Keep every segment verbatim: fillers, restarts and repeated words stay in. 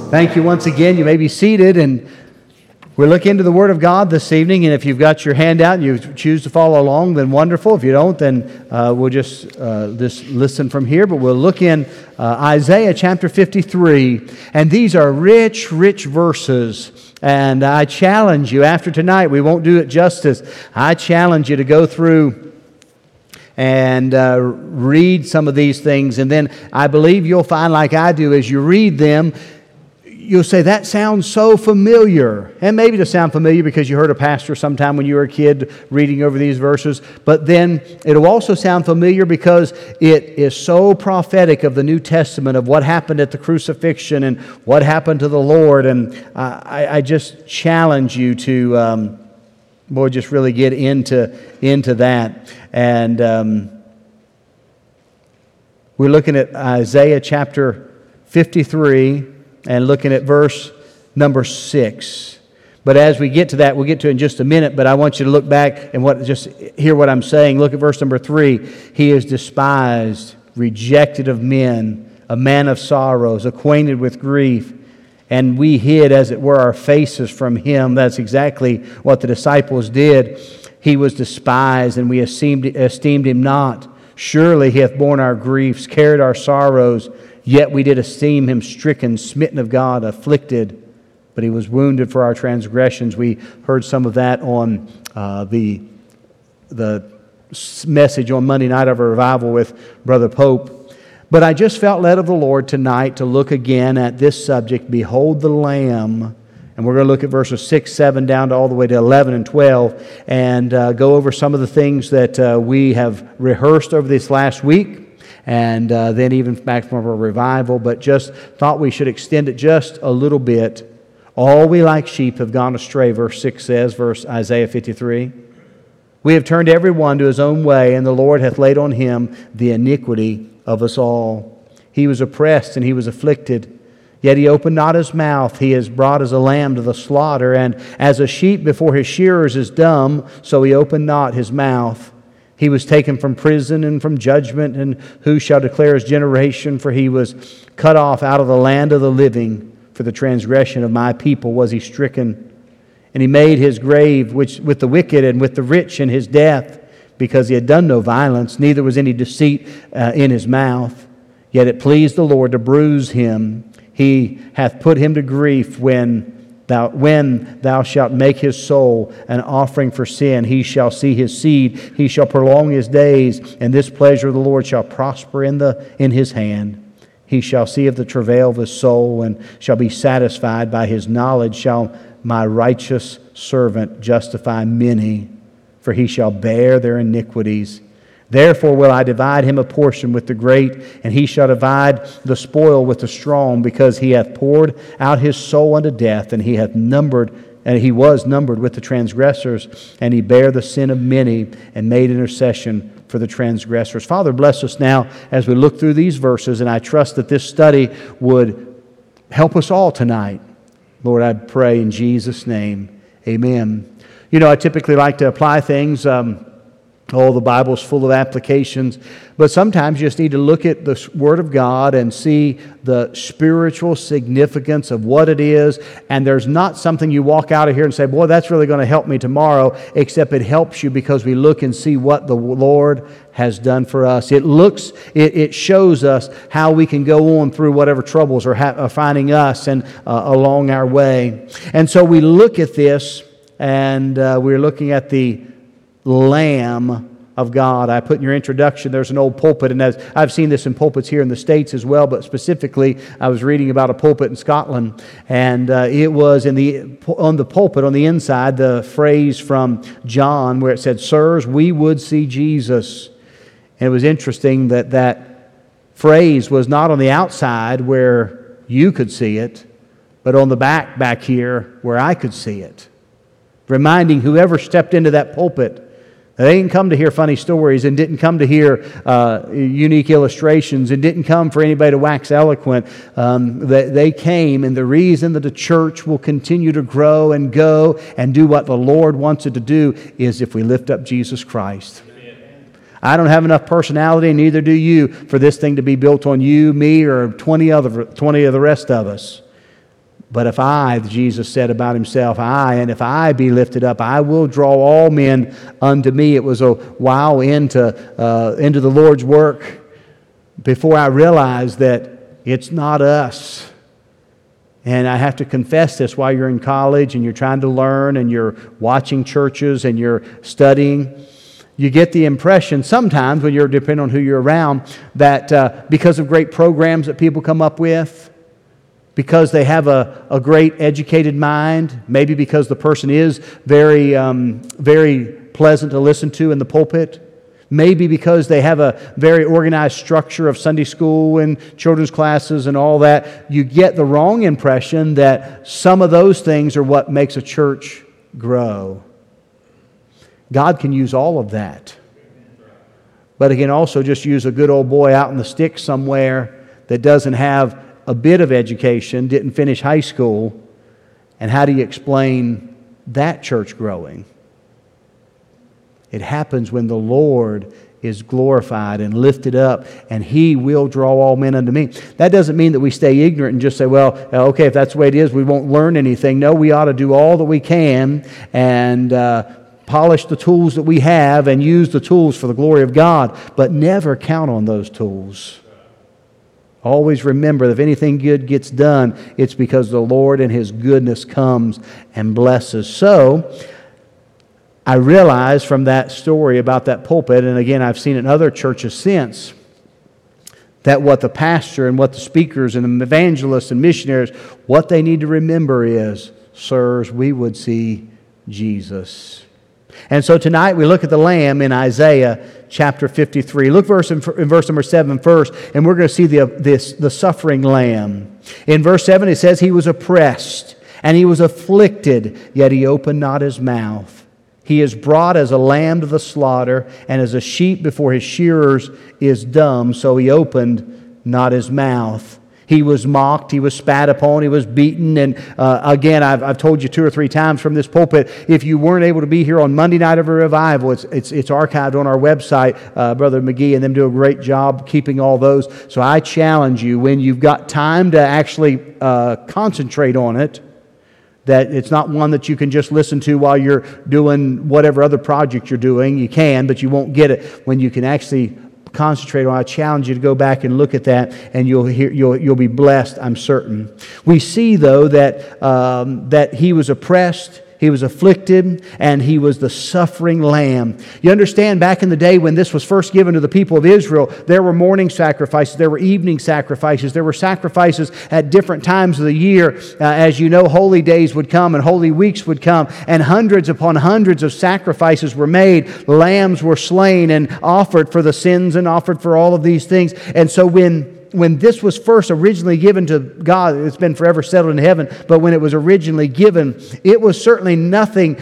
Thank you once again. You may be seated, and we're looking into the Word of God this evening, and if you've got your handout and you choose to follow along, then wonderful. If you don't, then uh, we'll just, uh, just listen from here, but we'll look in uh, Isaiah chapter fifty-three, and these are rich, rich verses, and I challenge you, after tonight, we won't do it justice, I challenge you to go through and uh, read some of these things, and then I believe you'll find, like I do, as you read them, you'll say, that sounds so familiar. And maybe it'll sound familiar because you heard a pastor sometime when you were a kid reading over these verses. But then it'll also sound familiar because it is so prophetic of the New Testament, of what happened at the crucifixion and what happened to the Lord. And I, I just challenge you to, um, boy, just really get into, into that. And um, we're looking at Isaiah chapter fifty-three. And looking at verse number six. But as we get to that, we'll get to it in just a minute, but I want you to look back and what just hear what I'm saying. Look at verse number three. He is despised, rejected of men, a man of sorrows, acquainted with grief, and we hid, as it were, our faces from Him. That's exactly what the disciples did. He was despised, and we esteemed, esteemed Him not. Surely He hath borne our griefs, carried our sorrows, yet we did esteem Him stricken, smitten of God, afflicted, but He was wounded for our transgressions. We heard some of that on uh, the, the message on Monday night of a revival with Brother Pope. But I just felt led of the Lord tonight to look again at this subject, Behold the Lamb. And we're going to look at verses six, seven, down to all the way to eleven and twelve, and uh, go over some of the things that uh, we have rehearsed over this last week. And uh, then even back from a revival, but just thought we should extend it just a little bit. All we like sheep have gone astray, verse six says, verse Isaiah fifty-three. We have turned every one to his own way, and the Lord hath laid on Him the iniquity of us all. He was oppressed and He was afflicted, yet He opened not His mouth. He is brought as a lamb to the slaughter, and as a sheep before his shearers is dumb, so He opened not His mouth. He was taken from prison and from judgment, and who shall declare His generation? For He was cut off out of the land of the living. For the transgression of my people was He stricken. And He made His grave which, with the wicked and with the rich in His death, because He had done no violence, neither was any deceit uh, in His mouth. Yet it pleased the Lord to bruise Him. He hath put Him to grief when... Thou, when thou shalt make his soul an offering for sin, he shall see his seed, he shall prolong his days, and this pleasure of the Lord shall prosper in the in his hand. He shall see of the travail of his soul, and shall be satisfied. By his knowledge shall my righteous servant justify many, for he shall bear their iniquities. Therefore will I divide him a portion with the great, and he shall divide the spoil with the strong, because he hath poured out his soul unto death, and he hath numbered, and he was numbered with the transgressors, and he bare the sin of many, and made intercession for the transgressors. Father, bless us now as we look through these verses, and I trust that this study would help us all tonight. Lord, I pray in Jesus' name, amen. You know, I typically like to apply things... Um, Oh, the Bible's full of applications. But sometimes you just need to look at the Word of God and see the spiritual significance of what it is. And there's not something you walk out of here and say, boy, that's really going to help me tomorrow, except it helps you because we look and see what the Lord has done for us. It looks, it, it shows us how we can go on through whatever troubles are, ha- are finding us and uh, along our way. And so we look at this, and uh, we're looking at the Lamb of God. I put in your introduction, there's an old pulpit, and as I've seen this in pulpits here in the States as well, but specifically I was reading about a pulpit in Scotland, and uh, it was in the on the pulpit on the inside the phrase from John where it said, "Sirs, we would see Jesus." And it was interesting that that phrase was not on the outside where you could see it, but on the back back here where I could see it, reminding whoever stepped into that pulpit. They didn't come to hear funny stories and didn't come to hear uh, unique illustrations and didn't come for anybody to wax eloquent. Um, they, they came, and the reason that the church will continue to grow and go and do what the Lord wants it to do is if we lift up Jesus Christ. I don't have enough personality, neither do you, for this thing to be built on you, me, or twenty other twenty of the rest of us. But if I, Jesus said about himself, I, and if I be lifted up, I will draw all men unto me. It was a while into, uh, into the Lord's work before I realized that it's not us. And I have to confess this while you're in college and you're trying to learn and you're watching churches and you're studying. You get the impression sometimes when you're, depending on who you're around, that uh, because of great programs that people come up with, because they have a, a great educated mind, maybe because the person is very, um, very pleasant to listen to in the pulpit, maybe because they have a very organized structure of Sunday school and children's classes and all that, you get the wrong impression that some of those things are what makes a church grow. God can use all of that. But He can also just use a good old boy out in the sticks somewhere that doesn't have a bit of education, didn't finish high school. And how do you explain that church growing? It happens when the Lord is glorified and lifted up, and He will draw all men unto me. That doesn't mean that we stay ignorant and just say, well, okay, if that's the way it is, we won't learn anything. No, we ought to do all that we can and uh, polish the tools that we have and use the tools for the glory of God, but never count on those tools. Always remember that if anything good gets done, it's because the Lord and His goodness comes and blesses. So, I realized from that story about that pulpit, and again, I've seen it in other churches since, that what the pastor and what the speakers and the evangelists and missionaries, what they need to remember is, sirs, we would see Jesus. And so tonight we look at the Lamb in Isaiah chapter fifty-three. Look verse in, in verse number seven first, and we're going to see the, this, the suffering Lamb. In verse seven it says, He was oppressed, and He was afflicted, yet He opened not His mouth. He is brought as a lamb to the slaughter, and as a sheep before his shearers is dumb, so He opened not His mouth. He was mocked, He was spat upon, He was beaten. And uh, again, I've, I've told you two or three times from this pulpit, if you weren't able to be here on Monday night of a revival, it's, it's, it's archived on our website. Uh, Brother McGee and them do a great job keeping all those. So I challenge you, when you've got time to actually uh, concentrate on it, that it's not one that you can just listen to while you're doing whatever other project you're doing. You can, but you won't get it when you can actually concentrate on. I challenge you to go back and look at that, and you'll hear, you'll you'll be blessed, I'm certain. We see though that um, that He was oppressed, He was afflicted, and He was the suffering Lamb. You understand, back in the day when this was first given to the people of Israel, there were morning sacrifices, there were evening sacrifices, there were sacrifices at different times of the year. Uh, as you know, holy days would come and holy weeks would come, and hundreds upon hundreds of sacrifices were made. Lambs were slain and offered for the sins and offered for all of these things. And so when When this was first originally given to God, it's been forever settled in heaven, but when it was originally given, it was certainly nothing,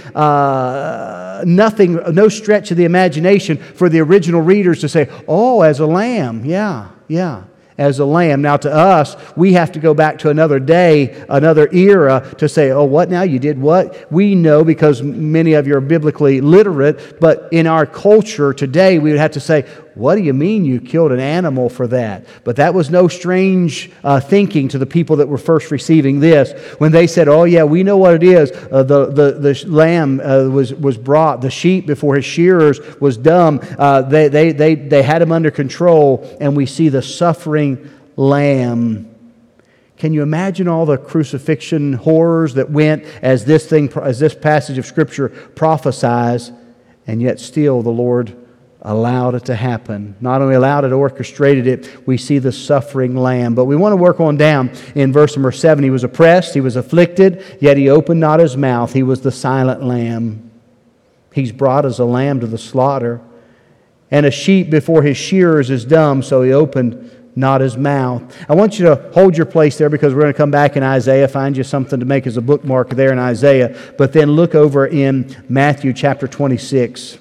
uh, nothing, no stretch of the imagination for the original readers to say, oh, as a lamb, yeah, yeah. As a lamb. Now to us, we have to go back to another day, another era to say, oh, what now? You did what? We know because many of you are biblically literate, but in our culture today, we would have to say, what do you mean you killed an animal for that? But that was no strange uh, thinking to the people that were first receiving this. When they said, oh yeah, we know what it is. Uh, the, the, the lamb uh, was, was brought, the sheep before his shearers was dumb. Uh, they, they, they, they had him under control, and we see the suffering Lamb. Can you imagine all the crucifixion horrors that went as this thing, as this passage of Scripture prophesies, and yet still the Lord allowed it to happen. Not only allowed it, orchestrated it. We see the suffering Lamb. But we want to work on down in verse number seven. He was oppressed, He was afflicted, yet He opened not His mouth. He was the silent Lamb. He's brought as a lamb to the slaughter. And a sheep before his shearers is dumb, so He opened not His mouth. I want you to hold your place there, because we're going to come back in Isaiah, find you something to make as a bookmark there in Isaiah, but then look over in Matthew chapter twenty-six.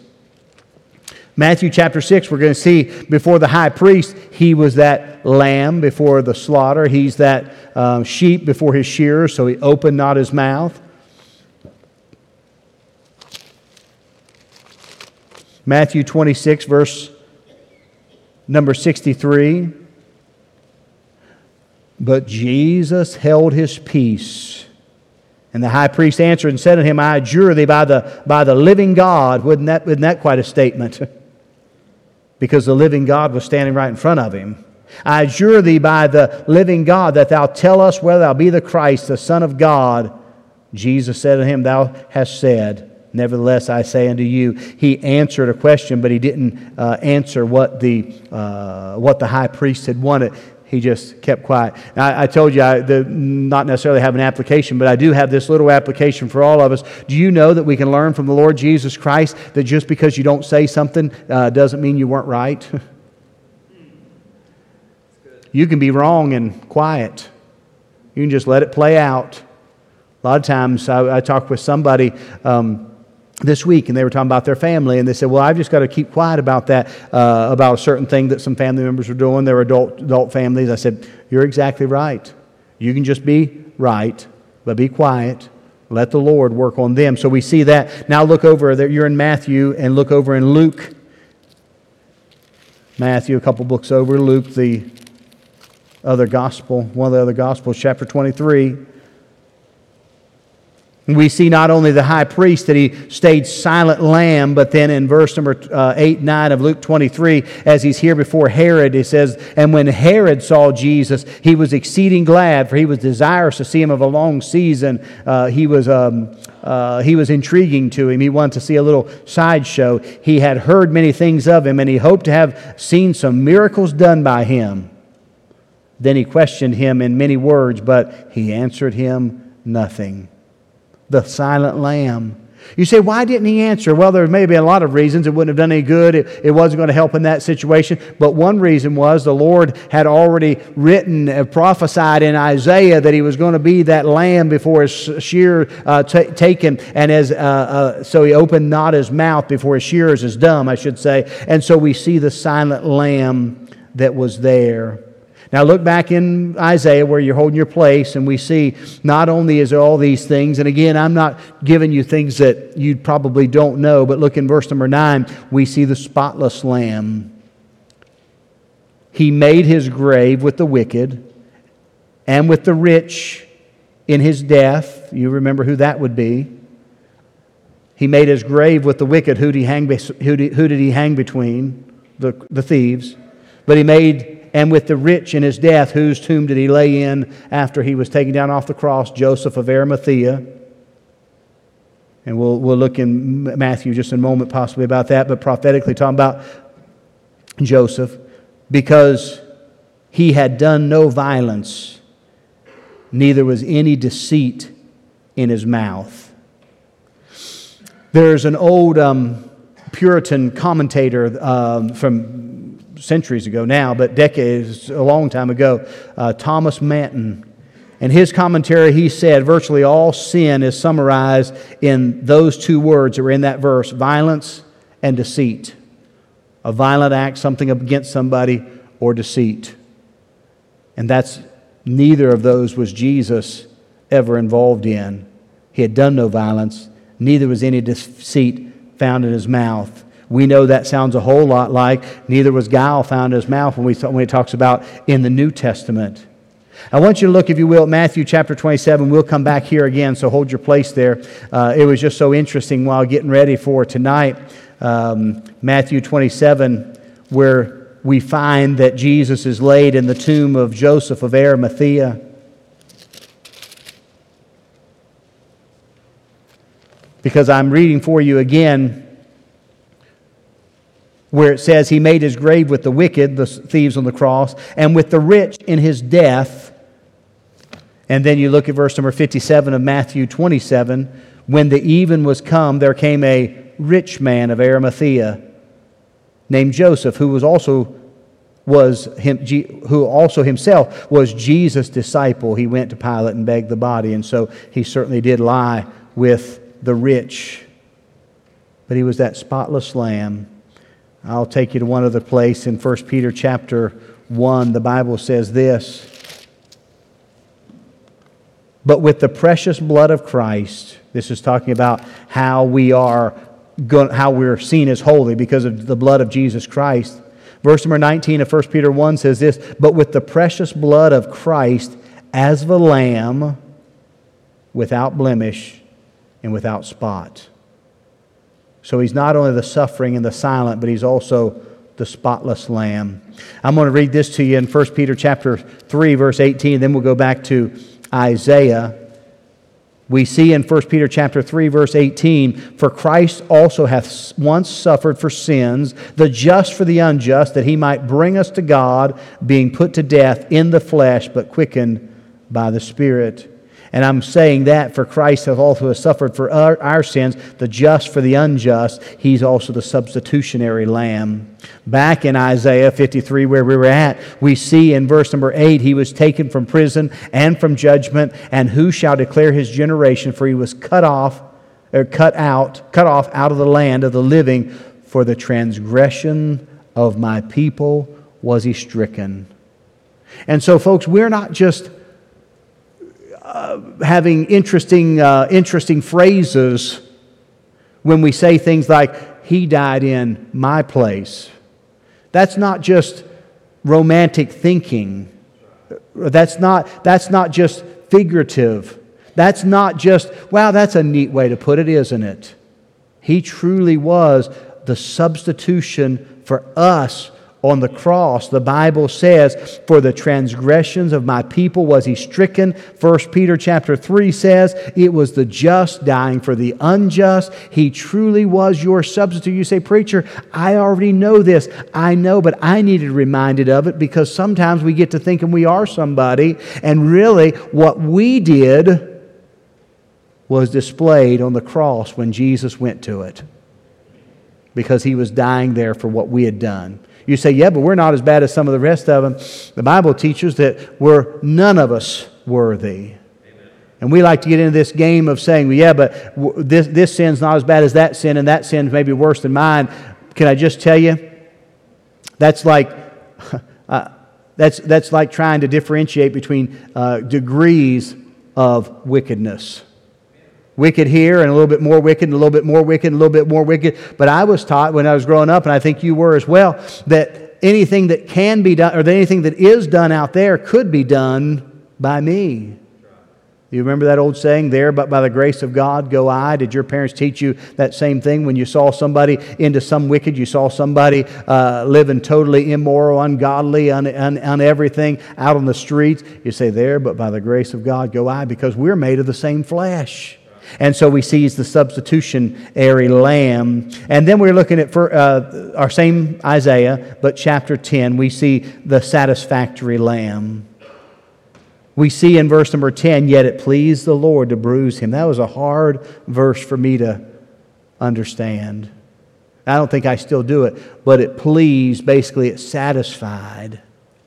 Matthew chapter six, we're going to see before the high priest, He was that lamb before the slaughter. He's that um, sheep before his shearers, so He opened not His mouth. Matthew twenty-six, verse number sixty-three. But Jesus held his peace. And the high priest answered and said unto him, I adjure thee by the, by the living God. Wasn't that, wasn't that quite a statement? Because the living God was standing right in front of him. I adjure thee by the living God that thou tell us whether thou be the Christ, the Son of God. Jesus said to him, Thou hast said. Nevertheless, I say unto you. He answered a question, but he didn't uh, answer what the uh, what the high priest had wanted. He just kept quiet. Now, I, I told you I the, not necessarily have an application, but I do have this little application for all of us. Do you know that we can learn from the Lord Jesus Christ that just because you don't say something uh, doesn't mean you weren't right? You can be wrong and quiet. You can just let it play out. A lot of times I, I talked with somebody um, this week, and they were talking about their family, and they said, well, I've just got to keep quiet about that, uh, about a certain thing that some family members were doing. They were adult, adult families. I said, you're exactly right. You can just be right, but be quiet. Let the Lord work on them. So we see that. Now look over there. You're in Matthew, and look over in Luke. Matthew, a couple books over. Luke, the other gospel, one of the other gospels, chapter twenty-three. We see not only the high priest that he stayed silent lamb, but then in verse number uh, eight, nine of Luke twenty-three, as he's here before Herod, it says, and when Herod saw Jesus, he was exceeding glad, for he was desirous to see him of a long season. Uh, he was um, uh, he was intriguing to him. He wanted to see a little sideshow. He had heard many things of him, and he hoped to have seen some miracles done by him. Then he questioned him in many words, but he answered him nothing. The silent lamb. You say, why didn't he answer? Well, there may be a lot of reasons. It wouldn't have done any good. It, it wasn't going to help in that situation. But one reason was the Lord had already written, uh, prophesied in Isaiah that he was going to be that lamb before his shear uh, t- taken. And as uh, uh, so he opened not his mouth before his shearers is dumb, I should say. And so we see the silent lamb that was there. Now look back in Isaiah where you're holding your place, and we see not only is there all these things, and again, I'm not giving you things that you probably don't know, but look in verse number nine, we see the spotless lamb. He made his grave with the wicked and with the rich in his death. You remember who that would be. He made his grave with the wicked. Who did he hang, who did, who did he hang between? The, the thieves. But he made... And with the rich in his death, whose tomb did he lay in after he was taken down off the cross? Joseph of Arimathea. And we'll, we'll look in Matthew just in a moment possibly about that, but prophetically talking about Joseph. Because he had done no violence, neither was any deceit in his mouth. There's an old um, Puritan commentator um, from centuries ago now, but decades, a long time ago, uh, Thomas Manton. In his commentary, he said virtually all sin is summarized in those two words that were in that verse, violence and deceit. A violent act, something against somebody, or deceit. And that's, neither of those was Jesus ever involved in. He had done no violence, neither was any deceit found in his mouth. We know that sounds a whole lot like neither was guile found in his mouth when, we, when it talks about in the New Testament. I want you to look, if you will, at Matthew chapter twenty-seven. We'll come back here again, so hold your place there. Uh, it was just so interesting while getting ready for tonight. Um, Matthew twenty-seven, where we find that Jesus is laid in the tomb of Joseph of Arimathea. Because I'm reading for you again where it says he made his grave with the wicked, the thieves on the cross, and with the rich in his death. And then you look at verse number fifty-seven of Matthew twenty-seven. When the even was come, there came a rich man of Arimathea named Joseph, who was also was him, who also himself was Jesus' disciple. He went to Pilate and begged the body, and so he certainly did lie with the rich. But he was that spotless lamb. I'll take you to one other place in First Peter chapter one. The Bible says this. But with the precious blood of Christ, this is talking about how we are, how we're seen as holy because of the blood of Jesus Christ. Verse number nineteen of First Peter one says this, "But with the precious blood of Christ as of a lamb, without blemish and without spot." So He's not only the suffering and the silent, but He's also the spotless lamb. I'm going to read this to you in First Peter chapter three, verse eighteen, then we'll go back to Isaiah. We see in First Peter chapter three, verse eighteen, "For Christ also hath once suffered for sins, the just for the unjust, that He might bring us to God, being put to death in the flesh, but quickened by the Spirit." And I'm saying that for Christ hath also suffered for our, our sins, the just for the unjust. He's also the substitutionary lamb. Back in Isaiah fifty-three, where we were at, we see in verse number eight, He was taken from prison and from judgment, and who shall declare His generation? For He was cut off, or cut out, cut off out of the land of the living. For the transgression of my people was He stricken. And so, folks, we're not just Uh, having interesting, uh, interesting phrases when we say things like, He died in my place. That's not just romantic thinking. That's not, that's not just figurative. That's not just, wow, that's a neat way to put it, isn't it? He truly was the substitution for us on the cross. The Bible says, "For the transgressions of my people was He stricken." First Peter chapter three says, it was the just dying for the unjust. He truly was your substitute. You say, "Preacher, I already know this." I know, but I needed reminded of it, because sometimes we get to thinking we are somebody, and really what we did was displayed on the cross when Jesus went to it, because He was dying there for what we had done. You say, "Yeah, but we're not as bad as some of the rest of them." The Bible teaches that we're none of us worthy. Amen. And we like to get into this game of saying, "Yeah, but this, this sin's not as bad as that sin, and that sin's maybe worse than mine." Can I just tell you, that's like uh, that's that's like trying to differentiate between uh, degrees of wickedness. Wicked here, and a little bit more wicked, and a little bit more wicked, and a little bit more wicked. But I was taught when I was growing up, and I think you were as well, that anything that can be done, or that anything that is done out there, could be done by me. You remember that old saying, "There but by the grace of God go I"? Did your parents teach you that same thing when you saw somebody into some wicked, you saw somebody uh, living totally immoral, ungodly, on, on, on everything out on the streets? You say, "There but by the grace of God go I," because we're made of the same flesh. And so we see He's the substitutionary lamb. And then we're looking at for, uh, our same Isaiah, but chapter ten, we see the satisfactory lamb. We see in verse number ten, "Yet it pleased the Lord to bruise Him." That was a hard verse for me to understand. I don't think I still do it, but it pleased, basically it satisfied.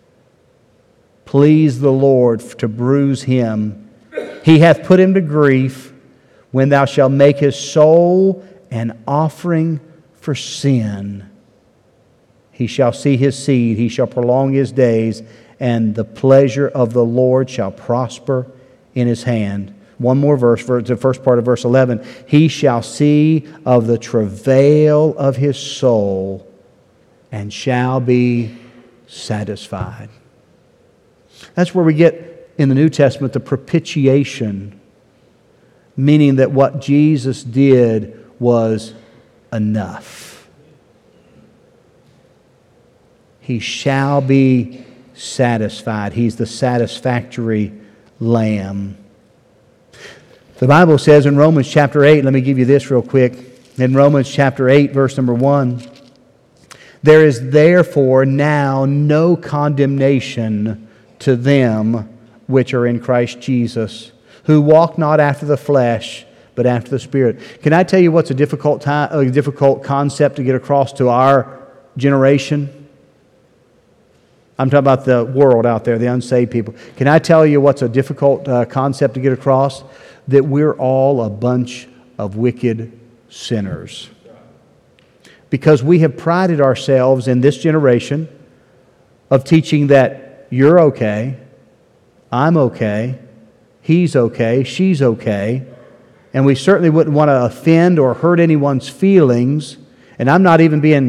Pleased the Lord to bruise Him. He hath put Him to grief, when thou shalt make His soul an offering for sin. He shall see His seed, He shall prolong His days, and the pleasure of the Lord shall prosper in His hand. One more verse, the first part of verse eleven. "He shall see of the travail of His soul, and shall be satisfied." That's where we get in the New Testament the propitiation, meaning that what Jesus did was enough. He shall be satisfied. He's the satisfactory lamb. The Bible says in Romans chapter eight, let me give you this real quick. In Romans chapter eight, verse number one, "There is therefore now no condemnation to them which are in Christ Jesus, who walk not after the flesh, but after the Spirit." Can I tell you what's a difficult time, a difficult concept to get across to our generation? I'm talking about the world out there, the unsaved people. Can I tell you what's a difficult uh, concept to get across? That we're all a bunch of wicked sinners. Because we have prided ourselves in this generation of teaching that you're okay, I'm okay, he's okay, she's okay, and we certainly wouldn't want to offend or hurt anyone's feelings. And I'm not even being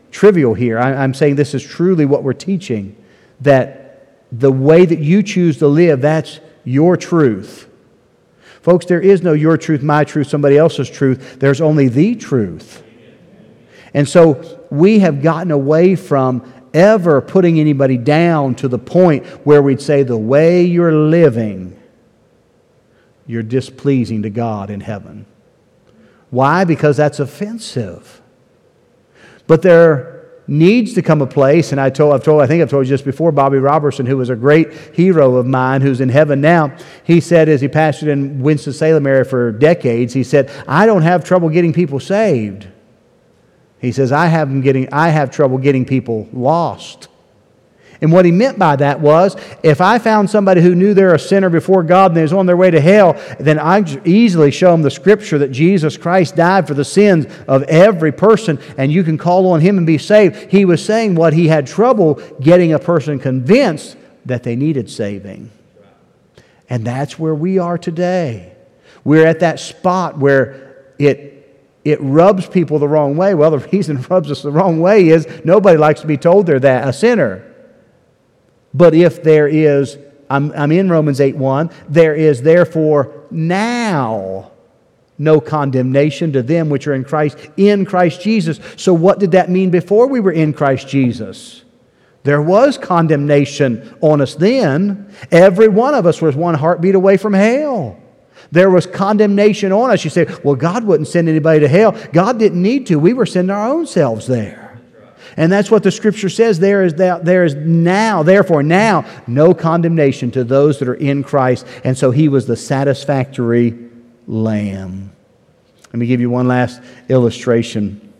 trivial here. I, I'm saying this is truly what we're teaching, that the way that you choose to live, that's your truth. Folks, there is no your truth, my truth, somebody else's truth. There's only the truth. And so we have gotten away from ever putting anybody down to the point where we'd say the way you're living, you're displeasing to God in heaven. Why? Because that's offensive. But there needs to come a place, and I told, I've told, I think I've told you just before, Bobby Robertson, who was a great hero of mine, who's in heaven now, he said, as he pastored in Winston-Salem area for decades, he said, I don't have trouble getting people saved. He says, I have them getting, I have trouble getting people lost. And what he meant by that was, if I found somebody who knew they're a sinner before God and they was on their way to hell, then I easily show them the Scripture that Jesus Christ died for the sins of every person, and you can call on Him and be saved. He was saying what he had trouble getting a person convinced that they needed saving. And that's where we are today. We're at that spot where it It rubs people the wrong way. Well, the reason it rubs us the wrong way is nobody likes to be told they're that a sinner. But if there is, I'm, I'm in Romans eight one, there is therefore now no condemnation to them which are in Christ, in Christ Jesus. So what did that mean before we were in Christ Jesus? There was condemnation on us then. Every one of us was one heartbeat away from hell. There was condemnation on us. You say, well, God wouldn't send anybody to hell. God didn't need to. We were sending our own selves there. And that's what the Scripture says. There is, that, there is now, therefore now, no condemnation to those that are in Christ. And so He was the satisfactory Lamb. Let me give you one last illustration.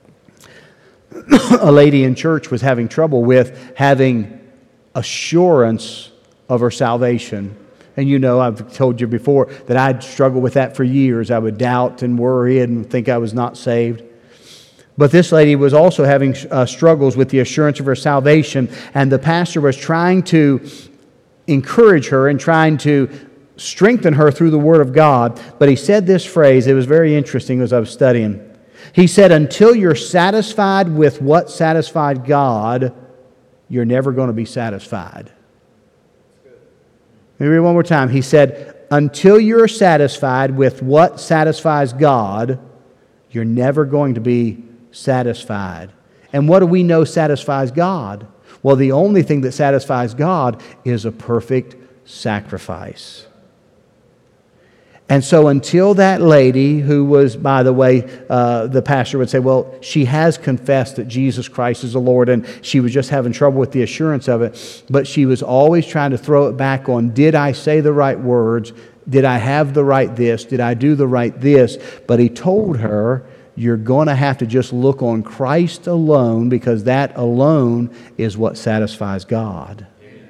A lady in church was having trouble with having assurance of her salvation. And you know, I've told you before that I'd struggled with that for years. I would doubt and worry and think I was not saved. But this lady was also having uh, struggles with the assurance of her salvation, and the pastor was trying to encourage her and trying to strengthen her through the Word of God. But he said this phrase, it was very interesting as I was studying. He said, until you're satisfied with what satisfied God, you're never going to be satisfied. Let me read it one more time. He said, until you're satisfied with what satisfies God, you're never going to be satisfied. And what do we know satisfies God? Well, the only thing that satisfies God is a perfect sacrifice. And so until that lady, who was, by the way, uh, the pastor would say, well, she has confessed that Jesus Christ is the Lord, and she was just having trouble with the assurance of it, but she was always trying to throw it back on, did I say the right words? Did I have the right this? Did I do the right this? But he told her, you're going to have to just look on Christ alone, because that alone is what satisfies God. Amen.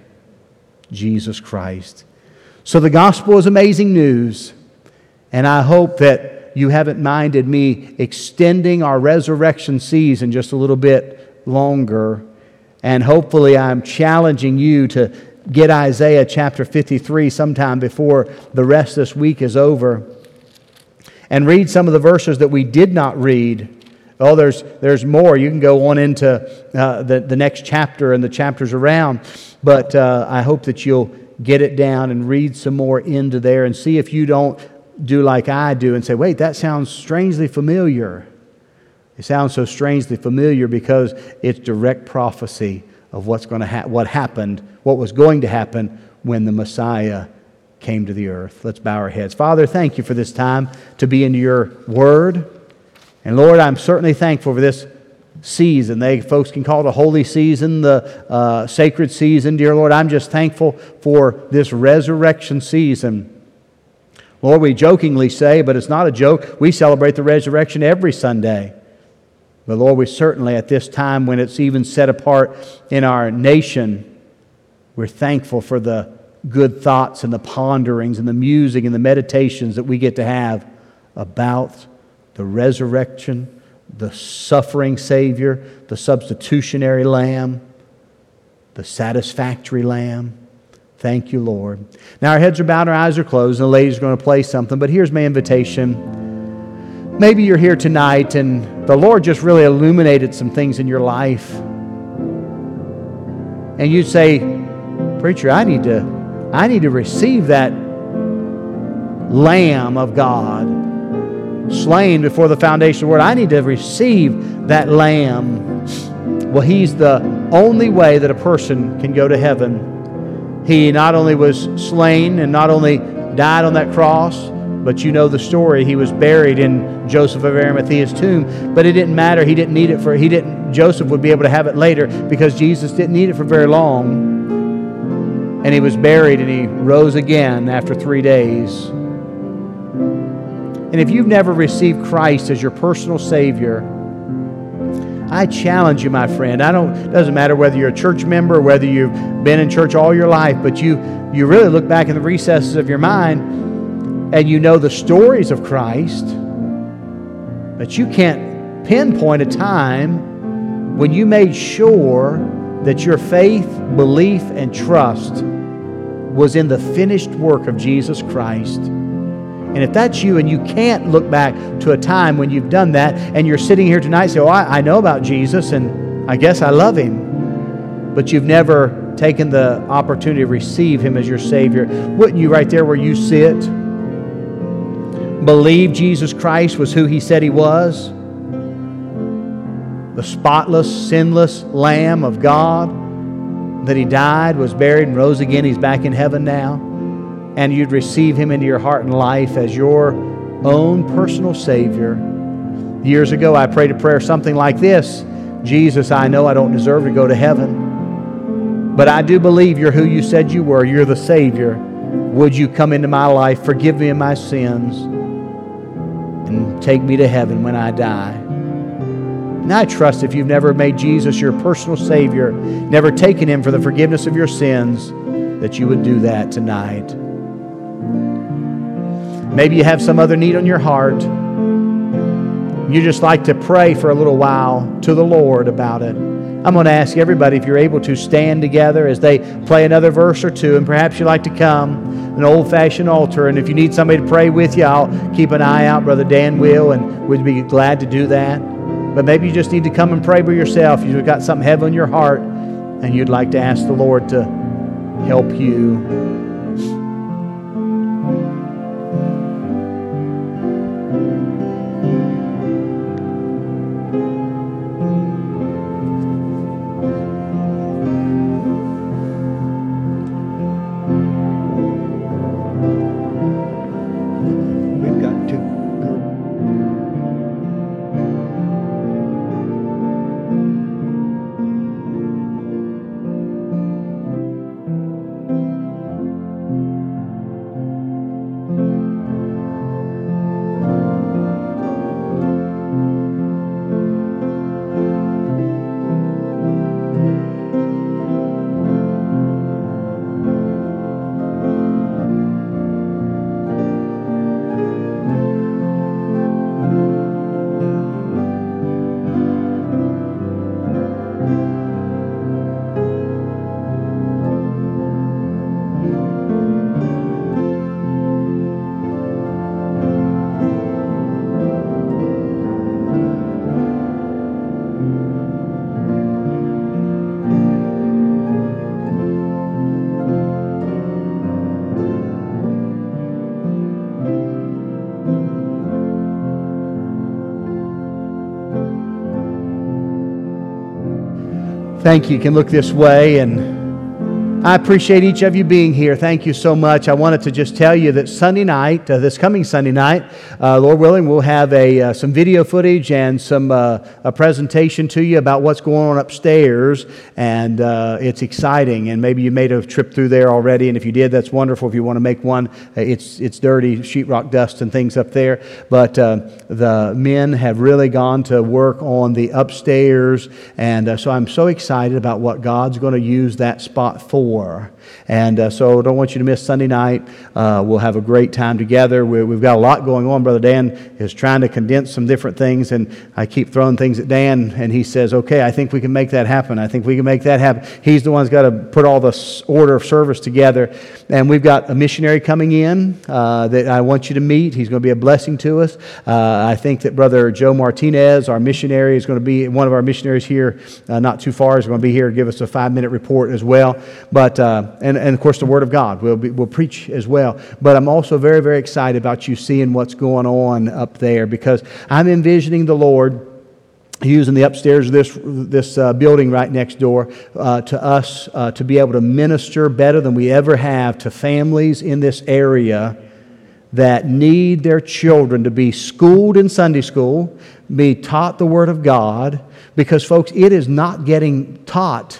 Jesus Christ. So the gospel is amazing news. And I hope that you haven't minded me extending our resurrection season just a little bit longer. And hopefully I'm challenging you to get Isaiah chapter fifty-three sometime before the rest of this week is over. And read some of the verses that we did not read. Oh, there's there's more. You can go on into uh, the, the next chapter and the chapters around. But uh, I hope that you'll get it down and read some more into there and see if you don't do like I do and say, wait, that sounds strangely familiar. It sounds so strangely familiar because it's direct prophecy of what's going to ha- what happened, what was going to happen when the Messiah came to the earth. Let's bow our heads. Father, thank you for this time to be in your Word. And Lord, I'm certainly thankful for this season. They folks can call it a holy season, the uh, sacred season. Dear Lord, I'm just thankful for this resurrection season. Lord, we jokingly say, but it's not a joke, we celebrate the resurrection every Sunday. But Lord, we certainly at this time when it's even set apart in our nation, we're thankful for the good thoughts and the ponderings and the music and the meditations that we get to have about the resurrection, the suffering Savior, the substitutionary Lamb, the satisfactory Lamb. Thank you, Lord. Now our heads are bowed, our eyes are closed, and the lady's going to play something, but here's my invitation. Maybe you're here tonight and the Lord just really illuminated some things in your life. And you'd say, preacher, I need to, I need to receive that Lamb of God, slain before the foundation of the world. I need to receive that Lamb. Well, He's the only way that a person can go to heaven. He not only was slain and not only died on that cross, but you know the story. He was buried in Joseph of Arimathea's tomb. But it didn't matter. He didn't need it for, he didn't, Joseph would be able to have it later because Jesus didn't need it for very long. And He was buried and He rose again after three days. And if you've never received Christ as your personal Savior, I challenge you, my friend. I don't, it doesn't matter whether you're a church member or whether you've been in church all your life, but you, you really look back in the recesses of your mind and you know the stories of Christ, but you can't pinpoint a time when you made sure that your faith, belief, and trust was in the finished work of Jesus Christ. And if that's you and you can't look back to a time when you've done that and you're sitting here tonight and say, oh, I, I know about Jesus and I guess I love Him, but you've never taken the opportunity to receive Him as your Savior, wouldn't you right there where you sit believe Jesus Christ was who He said He was? The spotless, sinless Lamb of God, that He died, was buried, and rose again. He's back in heaven now. And you'd receive Him into your heart and life as your own personal Savior. Years ago, I prayed a prayer something like this: Jesus, I know I don't deserve to go to heaven, but I do believe You're who You said You were. You're the Savior. Would You come into my life, forgive me of my sins, and take me to heaven when I die? And I trust if you've never made Jesus your personal Savior, never taken Him for the forgiveness of your sins, that you would do that tonight. Maybe you have some other need on your heart. You just like to pray for a little while to the Lord about it. I'm going to ask everybody if you're able to stand together as they play another verse or two, and perhaps you'd like to come, an old-fashioned altar, and if you need somebody to pray with you, I'll keep an eye out. Brother Dan will, and we'd be glad to do that. But maybe you just need to come and pray by yourself. You've got something heavy on your heart, and you'd like to ask the Lord to help you. Thank you. You can look this way, and I appreciate each of you being here. Thank you so much. I wanted to just tell you that Sunday night, uh, this coming Sunday night, uh, Lord willing, we'll have a uh, some video footage and some uh, a presentation to you about what's going on upstairs, and uh, it's exciting. And maybe you made a trip through there already, and if you did, that's wonderful. If you want to make one, uh, it's it's dirty, sheetrock dust and things up there. But uh, the men have really gone to work on the upstairs, and uh, so I'm so excited about what God's going to use that spot for. And uh, so I don't want you to miss Sunday night. Uh, we'll have a great time together. we we've got a lot going on. Brother Dan is trying to condense some different things, and I keep throwing things at Dan, and he says, okay, I think we can make that happen. I think we can make that happen. He's the one who's got to put all the order of service together. And we've got a missionary coming in uh, that I want you to meet. He's going to be a blessing to us. Uh, I think that Brother Joe Martinez, our missionary, is going to be one of our missionaries here, uh, not too far, is going to be here, give us a five-minute report as well. But uh, and, and of course, the Word of God. We'll, be, we'll preach as well. But I'm also very, very excited about you seeing what's going on up there, because I'm envisioning the Lord using the upstairs of this, this uh, building right next door uh, to us uh, to be able to minister better than we ever have to families in this area that need their children to be schooled in Sunday school, be taught the Word of God, because, folks, it is not getting taught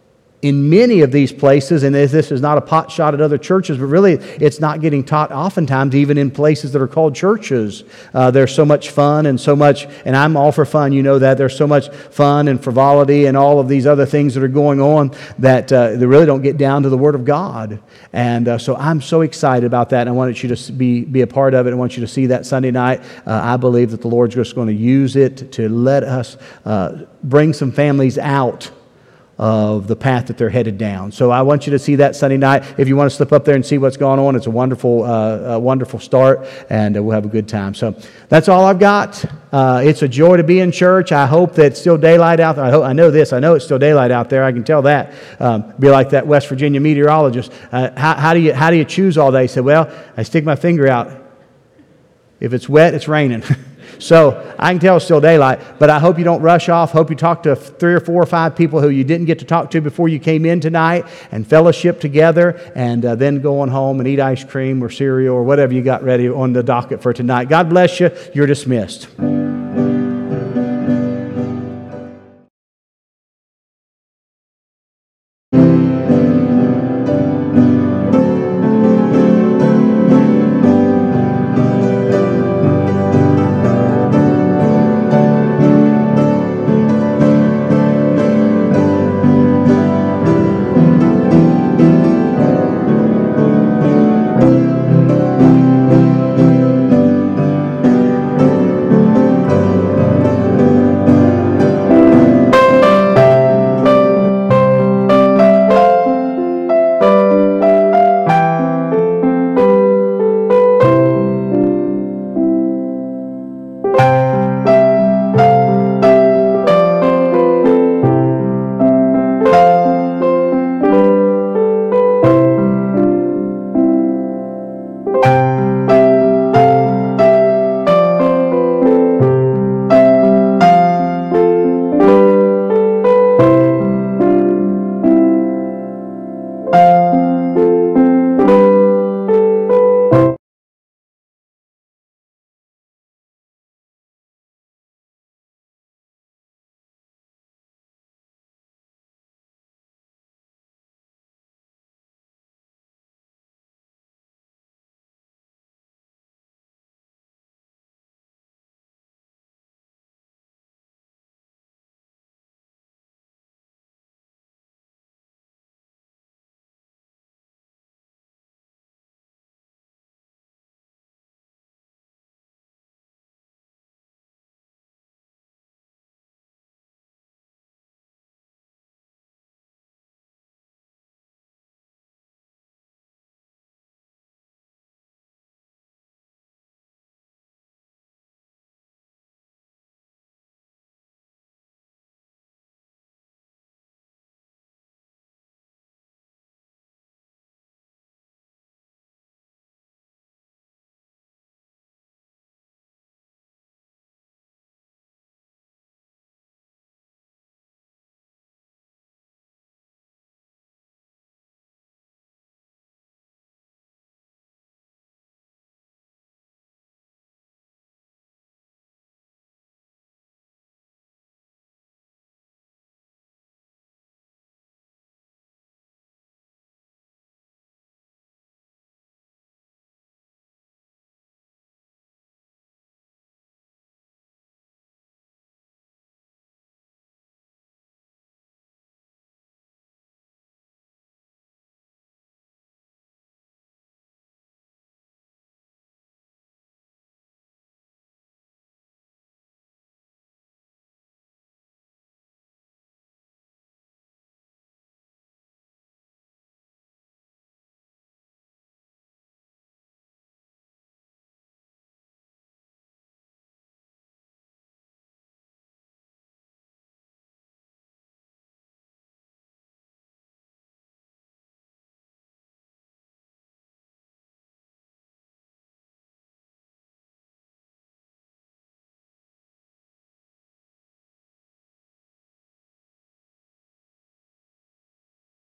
in many of these places, and this is not a pot shot at other churches, but really it's not getting taught oftentimes even in places that are called churches. Uh, there's so much fun and so much, and I'm all for fun, you know that. There's so much fun and frivolity and all of these other things that are going on that uh, they really don't get down to the Word of God. And uh, so I'm so excited about that, and I wanted you to be, be a part of it. I want you to see that Sunday night. Uh, I believe that the Lord's just going to use it to let us uh, bring some families out of the path that they're headed down. So I want you to see that Sunday night. If you want to slip up there and see what's going on, it's a wonderful, uh, a wonderful start, and uh, we'll have a good time. So that's all I've got. Uh, it's a joy to be in church. I hope that it's still daylight out there. I, hope, I know this. I know it's still daylight out there. I can tell that. Um, be like that West Virginia meteorologist. Uh, how, how do you how do you choose all day? He said, well, I stick my finger out. If it's wet, it's raining. So I can tell it's still daylight, but I hope you don't rush off. Hope you talk to three or four or five people who you didn't get to talk to before you came in tonight, and fellowship together, and uh, then go on home and eat ice cream or cereal or whatever you got ready on the docket for tonight. God bless you. You're dismissed.